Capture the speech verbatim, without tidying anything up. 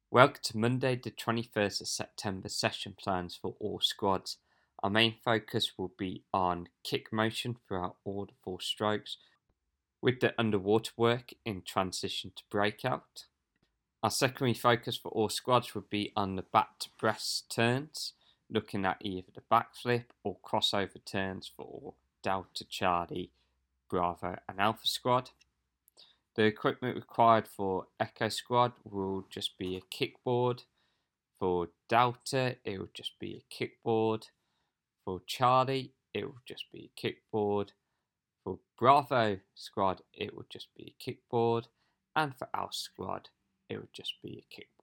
Welcome to Monday, the twenty-first of September session plans for all squads. Our main focus will be on kick motion throughout all the four strokes, with the underwater work in transition to breakout. Our secondary focus for all squads would be on the back to breast turns, looking at either the backflip or crossover turns for Delta, Charlie, Bravo, and Alpha squad. The equipment required for Echo Squad will just be a kickboard. For Delta, it will just be a kickboard. For Charlie, it will just be a kickboard. For Bravo Squad, it will just be a kickboard. And for Alpha Squad, it will just be a kickboard.